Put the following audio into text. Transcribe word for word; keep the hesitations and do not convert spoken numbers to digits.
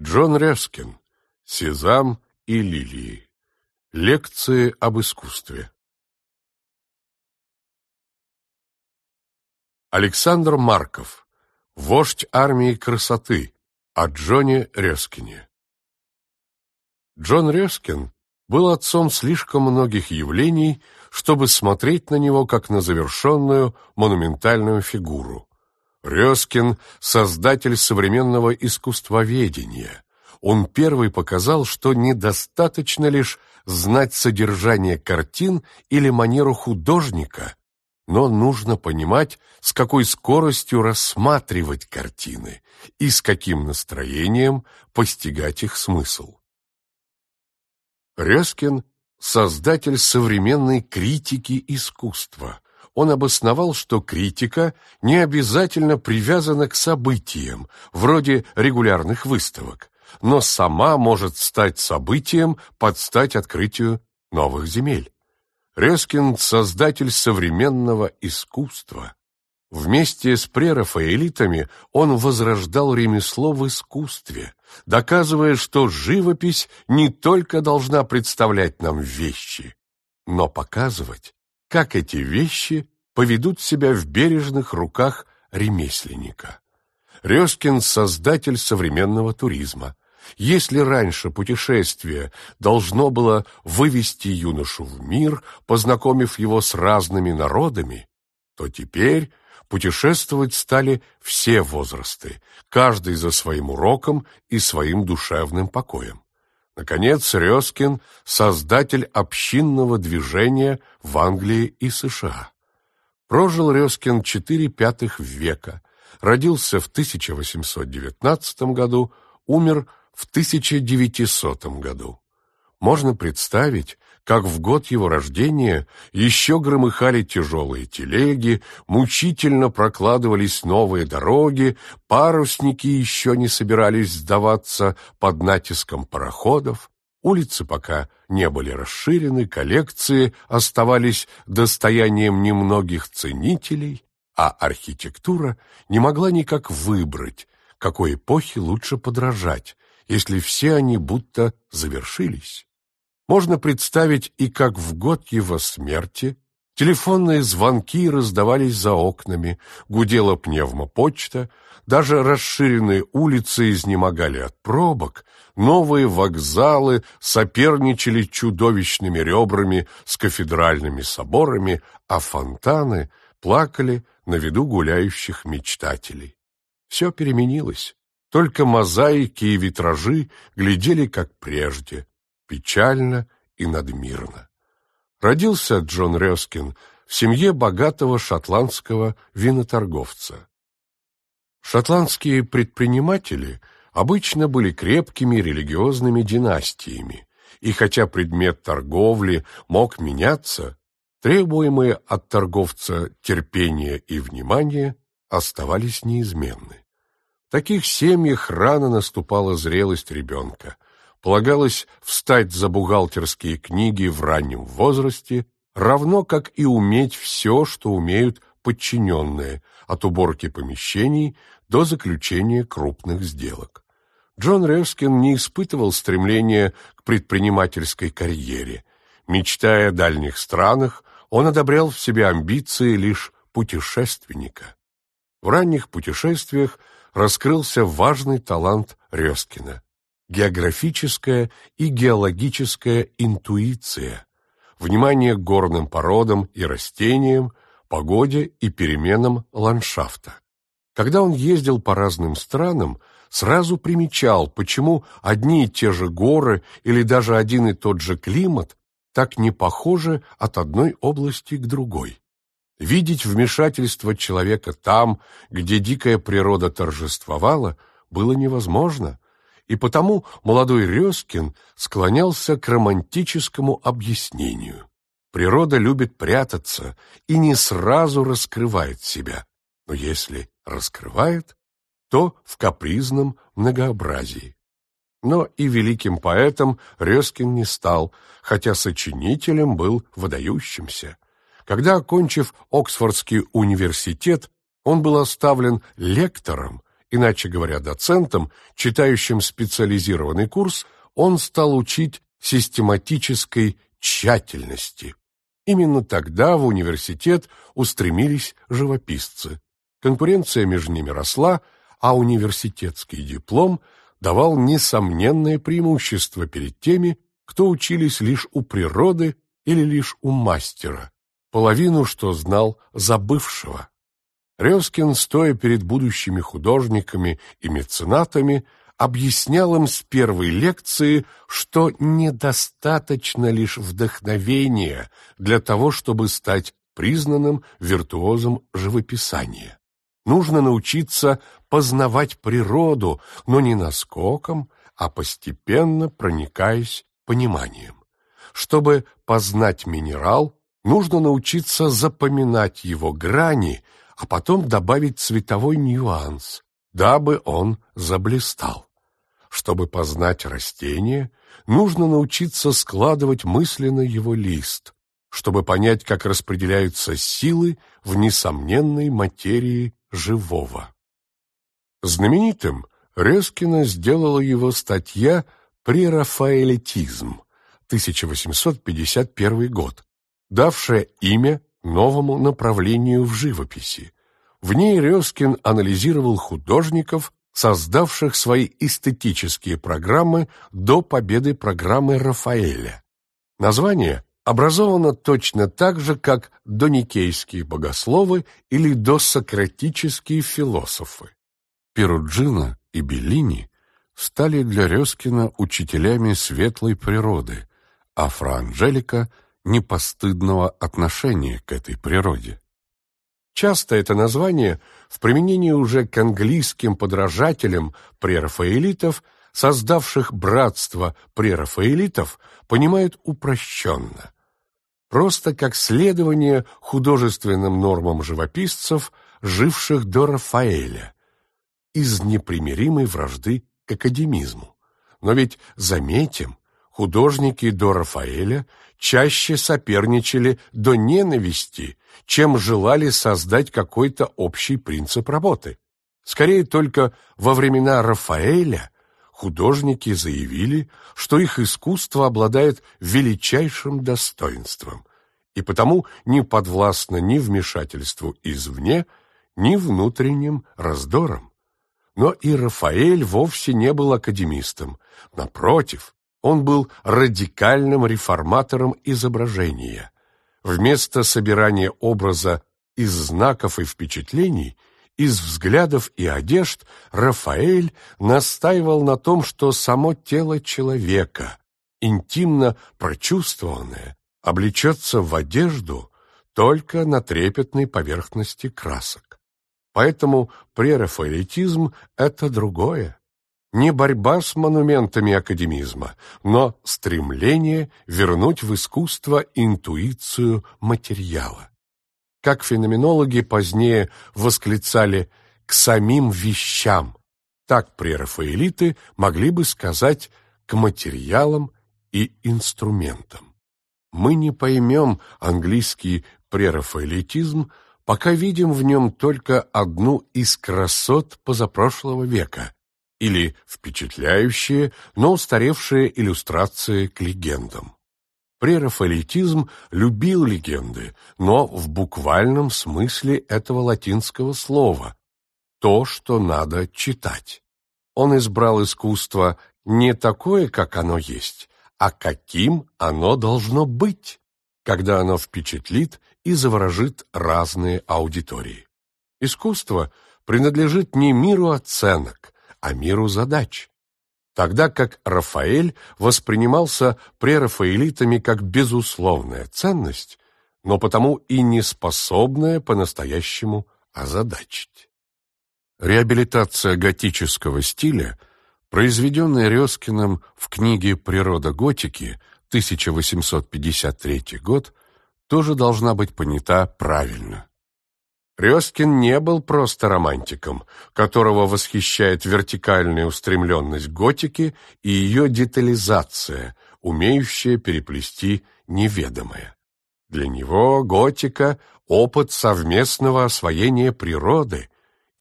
Джон Рескин. «Сезам и лилии». Лекции об искусстве. Александр Марков. «Вождь армии красоты» о Джоне Рескине. Джон Рескин был отцом слишком многих явлений, чтобы смотреть на него как на завершенную монументальную фигуру. Рескин – создатель современного искусствоведения. Он первый показал, что недостаточно лишь знать содержание картин или манеру художника, но нужно понимать, с какой скоростью рассматривать картины и с каким настроением постигать их смысл. Рескин – создатель современной критики искусства. Он обосновал, что критика не обязательно привязана к событиям, вроде регулярных выставок, но сама может стать событием под стать открытию новых земель. Рескин – создатель современного искусства. Вместе с прерафаэлитами он возрождал ремесло в искусстве, доказывая, что живопись не только должна представлять нам вещи, но показывать, как эти вещи поведут себя в бережных руках ремесленника. Рескин – создатель современного туризма. Если раньше путешествие должно было вывести юношу в мир, познакомив его с разными народами, то теперь путешествовать стали все возрасты, каждый за своим уроком и своим душевным покоем. Наконец, Рескин – создатель общинного движения в Англии и США. Прожил Рескин четыре пятых века, родился в тысяча восемьсот девятнадцатом году, умер в тысяча девятисотом году. Можно представить, как в год его рождения еще громыхали тяжелые телеги, мучительно прокладывались новые дороги, парусники еще не собирались сдаваться под натиском пароходов, улицы пока не были расширены, коллекции оставались достоянием немногих ценителей, а архитектура не могла никак выбрать, какой эпохе лучше подражать, если все они будто завершились. Можно представить и как в год его смерти телефонные звонки раздавались за окнами, гудела пневмопочта, даже расширенные улицы изнемогали от пробок, новые вокзалы соперничали чудовищными ребрами с кафедральными соборами, а фонтаны плакали на виду гуляющих мечтателей. Все переменилось, только мозаики и витражи глядели как прежде, печально и надмирно. Родился Джон Рескин в семье богатого шотландского виноторговца. Шотландские предприниматели обычно были крепкими религиозными династиями, и хотя предмет торговли мог меняться, требуемые от торговца терпение и внимание оставались неизменны. В таких семьях рано наступала зрелость ребенка. Полагалось встать за бухгалтерские книги в раннем возрасте, равно как и уметь все, что умеют подчиненные, от уборки помещений до заключения крупных сделок. Джон Рескин не испытывал стремления к предпринимательской карьере. Мечтая о дальних странах, он одобрял в себе амбиции лишь путешественника. В ранних путешествиях раскрылся важный талант Рескина – географическая и геологическая интуиция, внимание к горным породам и растениям, погоде и переменам ландшафта. Когда он ездил по разным странам, сразу примечал, почему одни и те же горы или даже один и тот же климат так не похожи от одной области к другой. Видеть вмешательство человека там, где дикая природа торжествовала, было невозможно, и потому молодой Рескин склонялся к романтическому объяснению. Природа любит прятаться и не сразу раскрывает себя, но если раскрывает, то в капризном многообразии. Но и великим поэтом Рескин не стал, хотя сочинителем был выдающимся. Когда, окончив Оксфордский университет, он был оставлен лектором Иначе говоря, доцентом, читающим специализированный курс, он стал учить систематической тщательности. Именно тогда в университет устремились живописцы. Конкуренция между ними росла, а университетский диплом давал несомненное преимущество перед теми, кто учились лишь у природы или лишь у мастера, половину, что знал, забывшего. Резкин, стоя перед будущими художниками и меценатами, объяснял им с первой лекции, что недостаточно лишь вдохновения для того, чтобы стать признанным виртуозом живописания. Нужно научиться познавать природу, но не наскоком, а постепенно проникаясь пониманием. Чтобы познать минерал, нужно научиться запоминать его грани, а потом добавить цветовой нюанс, дабы он заблистал. Чтобы познать растение, нужно научиться складывать мысленно его лист, чтобы понять, как распределяются силы в несомненной материи живого. Знаменитым Резкина сделала его статья «Прерафаэлитизм» тысяча восемьсот пятьдесят первый год, давшая имя новому направлению в живописи. В ней Резкин анализировал художников, создавших свои эстетические программы до победы программы Рафаэля. Название образовано точно так же, как доникейские богословы или досократические философы. Перуджино и Беллини стали для Резкина учителями светлой природы, а Фра Анджелика – непостыдного отношения к этой природе. Часто это название в применении уже к английским подражателям прерафаэлитов, создавших братство прерафаэлитов, понимают упрощенно. Просто как следование художественным нормам живописцев, живших до Рафаэля, из непримиримой вражды к академизму. Но ведь, заметим, художники до Рафаэля чаще соперничали до ненависти, чем желали создать какой-то общий принцип работы. Скорее, только во времена Рафаэля художники заявили, что их искусство обладает величайшим достоинством и потому не подвластно ни вмешательству извне, ни внутренним раздорам. Но и Рафаэль вовсе не был академистом. Напротив, он был радикальным реформатором изображения. Вместо собирания образа из знаков и впечатлений, из взглядов и одежд, Рафаэль настаивал на том, что само тело человека, интимно прочувствованное, облечется в одежду только на трепетной поверхности красок. Поэтому прерафаэлитизм – это другое. Не борьба с монументами академизма, но стремление вернуть в искусство интуицию материала. Как феноменологи позднее восклицали «к самим вещам», так прерафаэлиты могли бы сказать «к материалам и инструментам». Мы не поймем английский прерафаэлитизм, пока видим в нем только одну из красот позапрошлого века или впечатляющие, но устаревшие иллюстрации к легендам. Прерафаэлитизм любил легенды, но в буквальном смысле этого латинского слова – то, что надо читать. Он избрал искусство не такое, как оно есть, а каким оно должно быть, когда оно впечатлит и заворожит разные аудитории. Искусство принадлежит не миру оценок, а миру задач. Тогда как Рафаэль воспринимался прерафаэлитами как безусловная ценность, но потому и не способная по-настоящему озадачить. Реабилитация готического стиля, произведенная Резкиным в книге «Природа готики» тысяча восемьсот пятьдесят третий год, тоже должна быть понята правильно. Резкин не был просто романтиком, которого восхищает вертикальная устремленность готики и ее детализация, умеющая переплести неведомое. Для него готика – опыт совместного освоения природы,